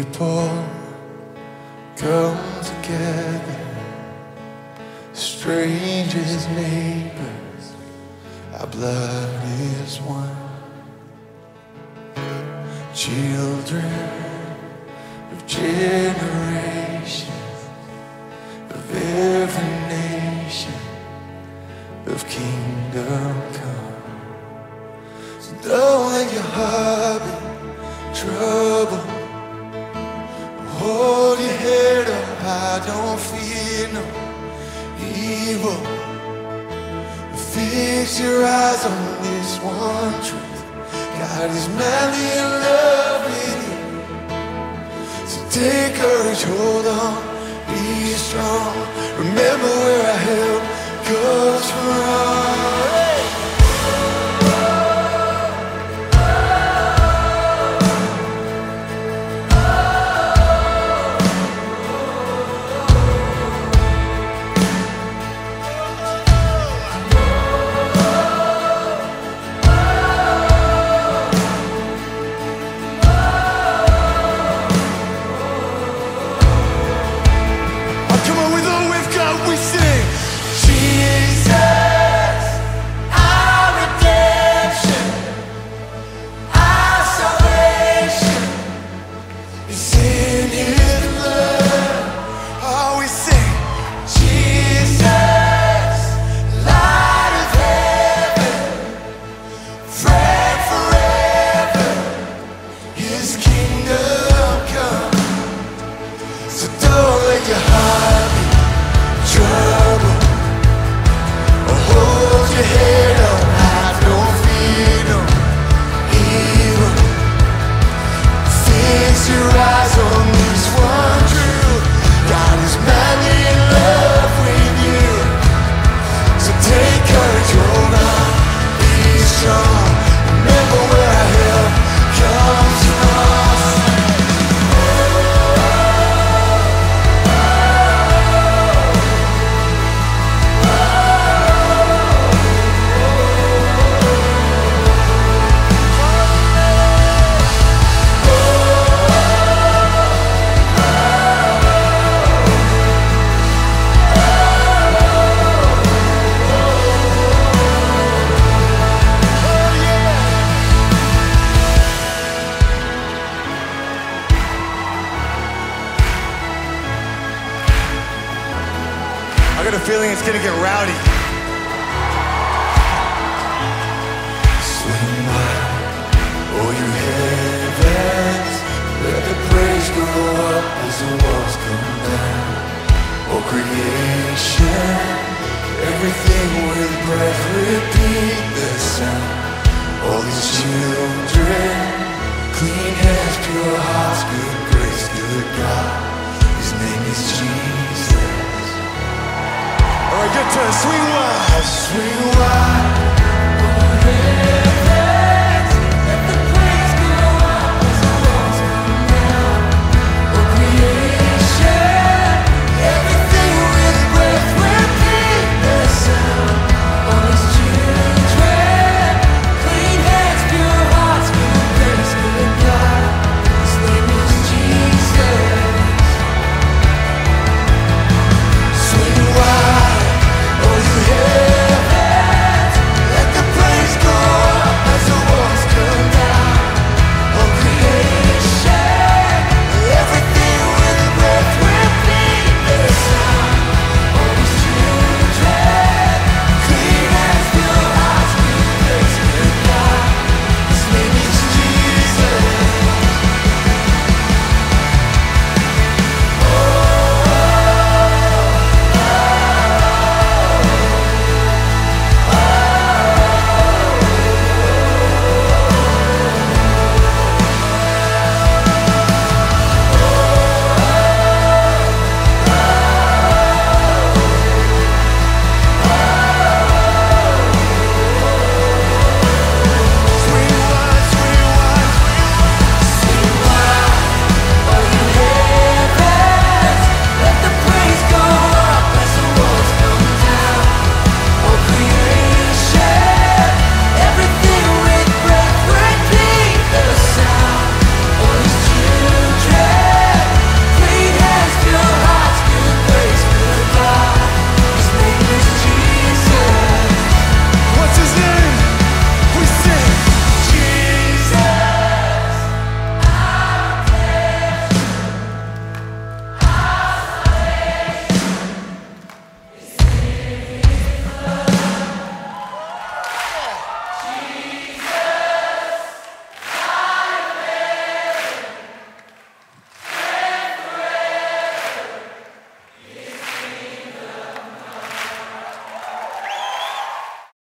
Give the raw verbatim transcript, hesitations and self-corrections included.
people come together, strangers, neighbors, our blood is one. Children of generations, of every nation, of kingdom come. So don't let your heart be troubled. Hold your head up high, don't fear no evil. Fix your eyes on this one truth: God is madly in love with you. So take courage, hold on, be strong. Remember where our help comes from. I got a feeling it's gonna get rowdy. Swing wide, oh you heavens, let the praise go up as the walls come down. Oh creation, everything with breath, repeat the sound. All these children, clean hands, pure hearts, good grace, good God. His name is Jesus. All right, good turn. Swing wide. Swing wide.